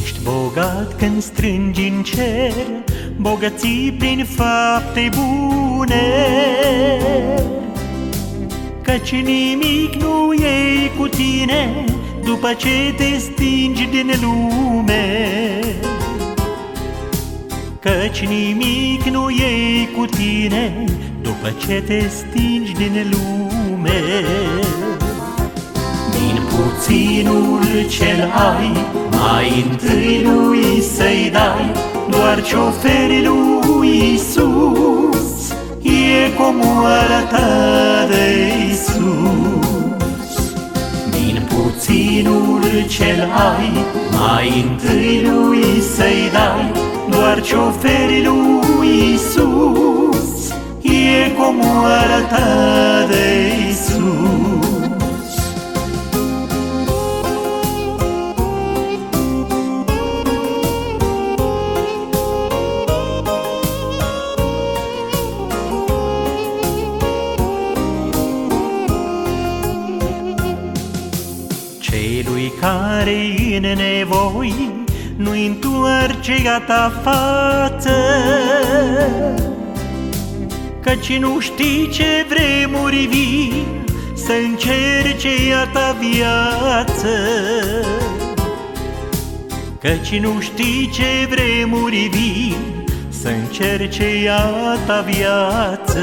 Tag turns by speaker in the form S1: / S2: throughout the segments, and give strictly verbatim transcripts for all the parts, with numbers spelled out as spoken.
S1: Ești bogat când strângi în cer bogății prin fapte bune, căci nimic nu iei cu tine după ce te stingi din lume. Căci nimic nu iei cu tine după ce te stingi din lume. Din puținul ce-l ai, mai întâi lui să-i dai, doar ce oferi lui Iisus e comoara ta de Iisus. Din puținul ce-l ai, mai întâi lui să-i dai, doar ce oferi lui Iisus e comoara ta de Iisus. Celui care-i în nevoi nu-i întoarce gata față, căci nu știi ce vremuri vin să încerce ea ta viață. Căci nu știi ce vremuri vin să încerce ea ta viață.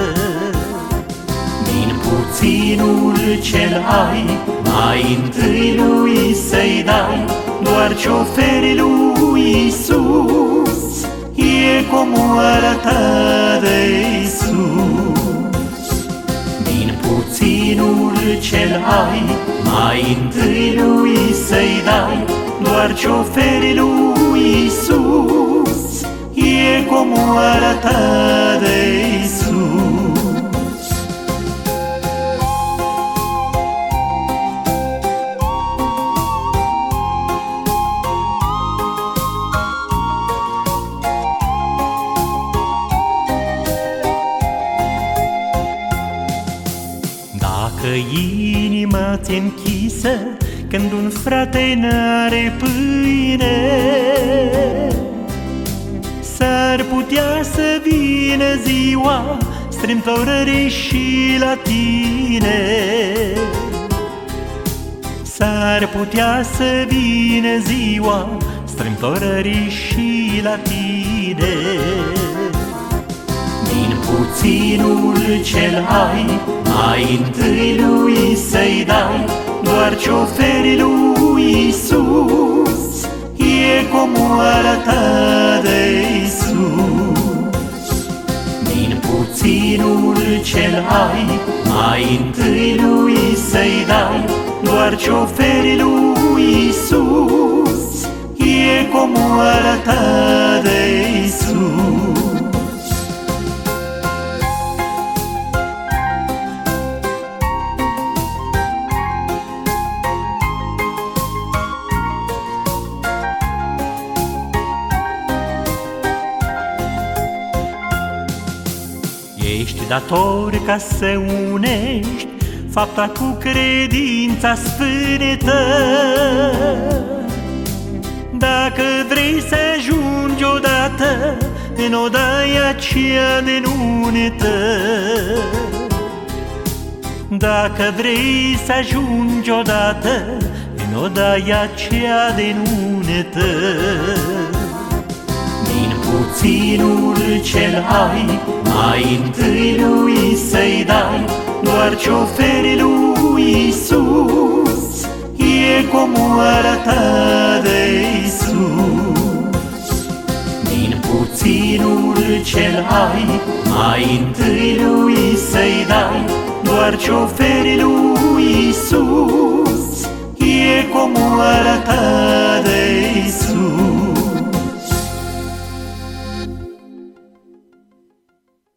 S1: Din puținul ce-l ai, mai întâi lui să-i dai, doar ce oferi lui Iisus e comoara ta de Iisus. Din puținul ce-l ai, mai întâi lui să-i dai, doar ce oferi lui Iisus e comoara ta de Iisus. Dacă inima ți-e închisă când un frate n-are pâine, s-ar putea să vină ziua strâmtorării și la tine. S-ar putea să vină ziua strâmtorării și la tine. Din puținul ce-l ai, mai întâi lui să-i dai, doar ce oferi lui Iisus e comoara ta de Iisus. Din puținul ce-l ai, mai întâi lui să-i dai, doar ce oferi lui Iisus e comoara ta de Iisus. Ești dator ca să unești fapta cu credința sfântă. Dacă vrei să ajungi odată în odaia aceea de nunetă, dacă vrei să ajungi odată în odaia aceea de nunetă. Din puținul ce-l ai, mai întâi lui să-i dai, doar ce oferi lui Iisus e comoara ta de Iisus. Din puținul ce-l ai, mai întâi lui să-i dai, doar ce oferi lui Iisus e comoara ta de Iisus.